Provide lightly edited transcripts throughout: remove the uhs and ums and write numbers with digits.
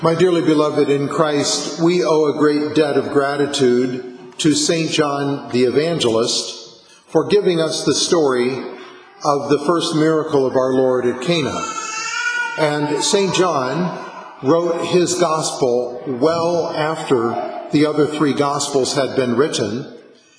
My dearly beloved in Christ, we owe a great debt of gratitude to St. John the Evangelist for giving us the story of the first miracle of our Lord at Cana. And St. John wrote his gospel well after the other three gospels had been written.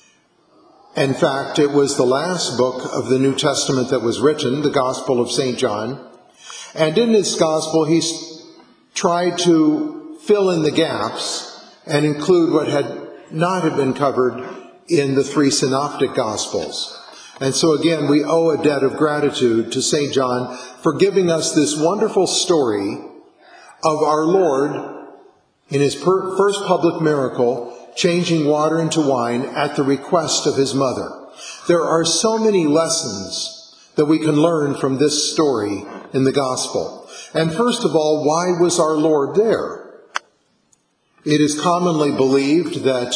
In fact, it was the last book of the New Testament that was written, the Gospel of St. John. And in this gospel, he tried to fill in the gaps and include what had not have been covered in the three synoptic gospels. And so again, we owe a debt of gratitude to St. John for giving us this wonderful story of our Lord in his first public miracle, changing water into wine at the request of his mother. There are so many lessons that we can learn from this story in the gospel. And first of all, why was our Lord there? It is commonly believed that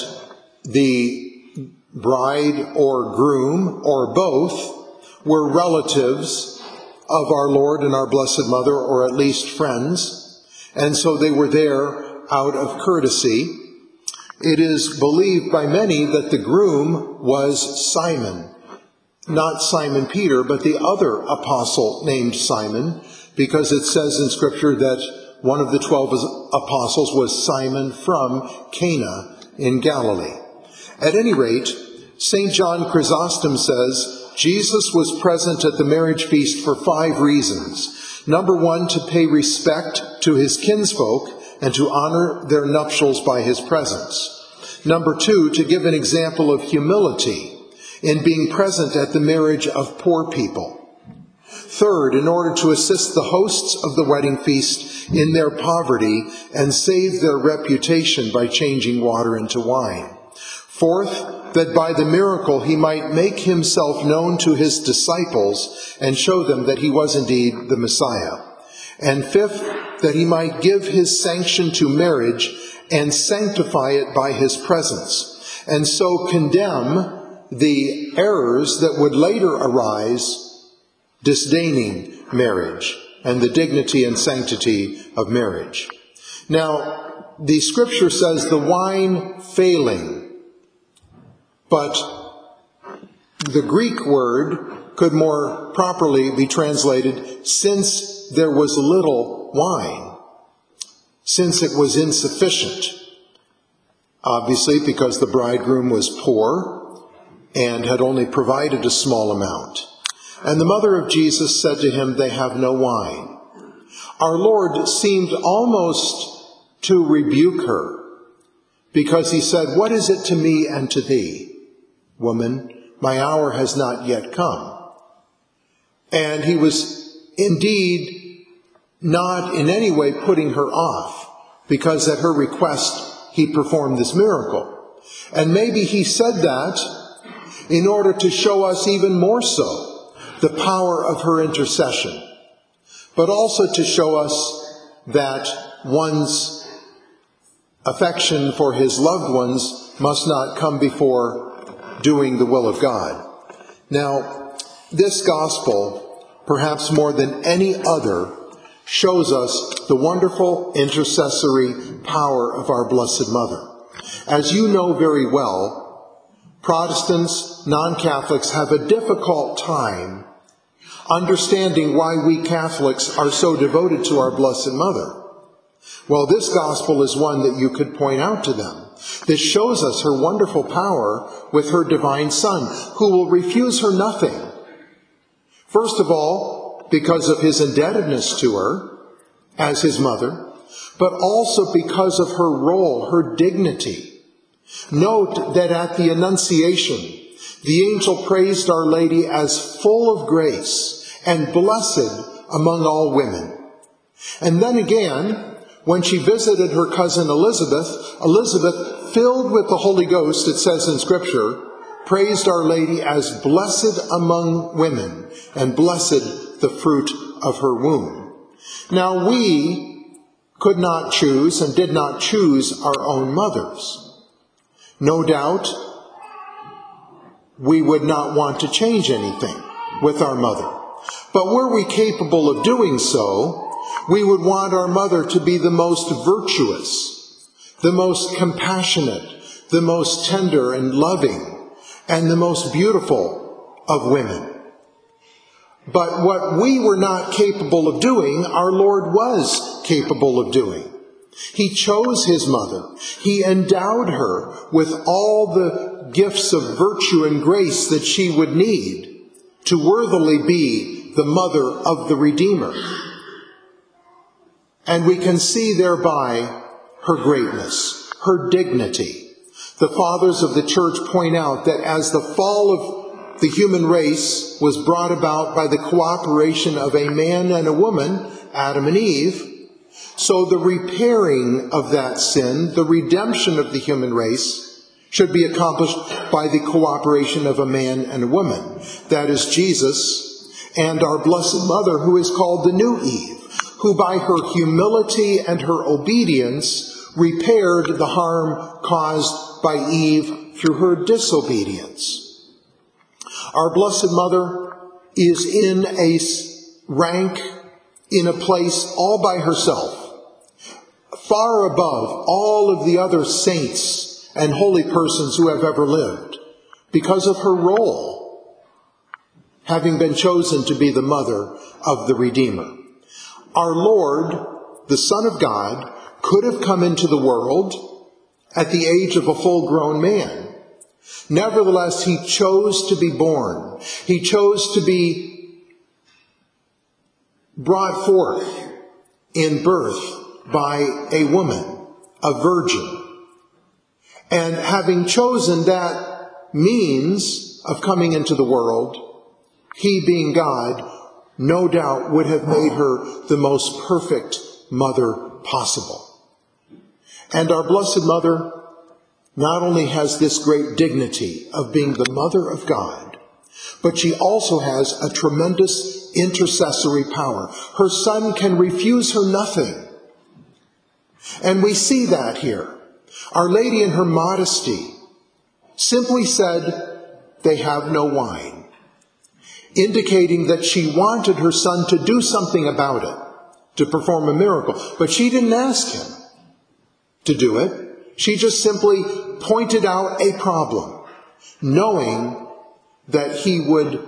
the bride or groom, or both, were relatives of our Lord and our Blessed Mother, or at least friends, and so they were there out of courtesy. It is believed by many that the groom was Simon, not Simon Peter, but the other apostle named Simon, because it says in Scripture that one of the 12 apostles was Simon from Cana in Galilee. At any rate, St. John Chrysostom says Jesus was present at the marriage feast for 5 reasons. Number 1, to pay respect to his kinsfolk and to honor their nuptials by his presence. Number 2, to give an example of humility in being present at the marriage of poor people. Third, in order to assist the hosts of the wedding feast in their poverty and save their reputation by changing water into wine. Fourth, that by the miracle he might make himself known to his disciples and show them that he was indeed the Messiah. And fifth, that he might give his sanction to marriage and sanctify it by his presence, and so condemn the errors that would later arise disdaining marriage and the dignity and sanctity of marriage. Now, the Scripture says the wine failing, but the Greek word could more properly be translated, since there was little wine, since it was insufficient. Obviously, because the bridegroom was poor and had only provided a small amount. And the mother of Jesus said to him, "They have no wine." Our Lord seemed almost to rebuke her, because he said, "What is it to me and to thee? Woman, my hour has not yet come." And he was indeed not in any way putting her off, because at her request he performed this miracle. And maybe he said that in order to show us even more so the power of her intercession, but also to show us that one's affection for his loved ones must not come before doing the will of God. Now, this gospel, perhaps more than any other, shows us the wonderful intercessory power of our Blessed Mother. As you know very well, Protestants, non-Catholics have a difficult time understanding why we Catholics are so devoted to our Blessed Mother. Well, this gospel is one that you could point out to them. This shows us her wonderful power with her divine Son, who will refuse her nothing. First of all, because of his indebtedness to her as his mother, but also because of her role, her dignity. Note that at the Annunciation, the angel praised Our Lady as full of grace and blessed among all women. And then again, when she visited her cousin Elizabeth, filled with the Holy Ghost, it says in Scripture, praised Our Lady as blessed among women and blessed the fruit of her womb. Now we could not choose and did not choose our own mothers. No doubt, we would not want to change anything with our mother. But were we capable of doing so, We would want our mother to be the most virtuous, the most compassionate, the most tender and loving, and the most beautiful of women. But what we were not capable of doing, our Lord was capable of doing. He chose his mother. He endowed her with all the gifts of virtue and grace that she would need to worthily be the mother of the Redeemer. And we can see thereby her greatness, her dignity. The fathers of the church point out that as the fall of the human race was brought about by the cooperation of a man and a woman, Adam and Eve, so the repairing of that sin, the redemption of the human race, should be accomplished by the cooperation of a man and a woman. That is Jesus and our Blessed Mother, who is called the new Eve, who by her humility and her obedience repaired the harm caused by Eve through her disobedience. Our Blessed Mother is in a rank, in a place all by herself, far above all of the other saints and holy persons who have ever lived, because of her role, having been chosen to be the mother of the Redeemer. Our Lord, the Son of God, could have come into the world at the age of a full-grown man. Nevertheless, he chose to be born. He chose to be brought forth in birth by a woman, a virgin. And having chosen that means of coming into the world, he being God, no doubt would have made her the most perfect mother possible. And our Blessed Mother not only has this great dignity of being the Mother of God, but she also has a tremendous intercessory power. Her Son can refuse her nothing. And we see that here. Our Lady in her modesty simply said, "They have no wine," indicating that she wanted her Son to do something about it, to perform a miracle. But she didn't ask him to do it. She just simply pointed out a problem, knowing that he would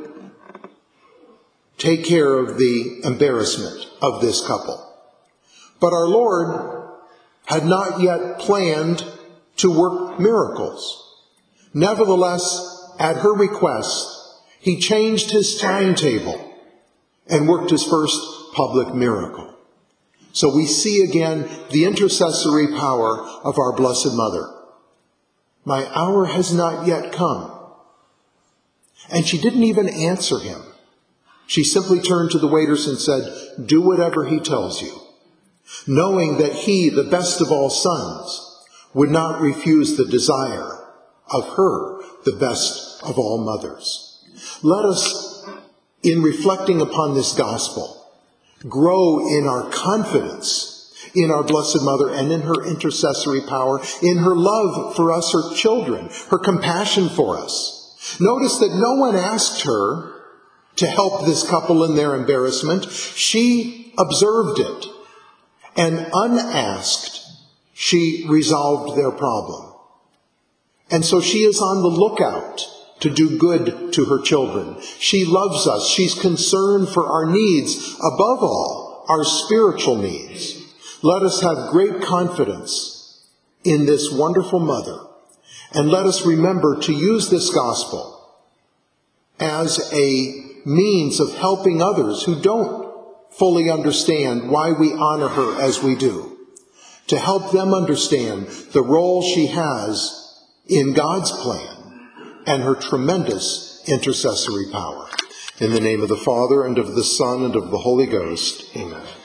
take care of the embarrassment of this couple. But our Lord had not yet planned to work miracles. Nevertheless, at her request, he changed his timetable and worked his first public miracle. So we see again the intercessory power of our Blessed Mother. My hour has not yet come. And she didn't even answer him. She simply turned to the waiters and said, "Do whatever he tells you," knowing that he, the best of all sons, would not refuse the desire of her, the best of all mothers. Let us, in reflecting upon this gospel, grow in our confidence in our Blessed Mother and in her intercessory power, in her love for us, her children, her compassion for us. Notice that no one asked her to help this couple in their embarrassment. She observed it, and unasked, she resolved their problem. And so she is on the lookout to do good to her children. She loves us. She's concerned for our needs, above all, our spiritual needs. Let us have great confidence in this wonderful mother, and let us remember to use this gospel as a means of helping others who don't fully understand why we honor her as we do, to help them understand the role she has in God's plan and her tremendous intercessory power. In the name of the Father, and of the Son, and of the Holy Ghost, amen.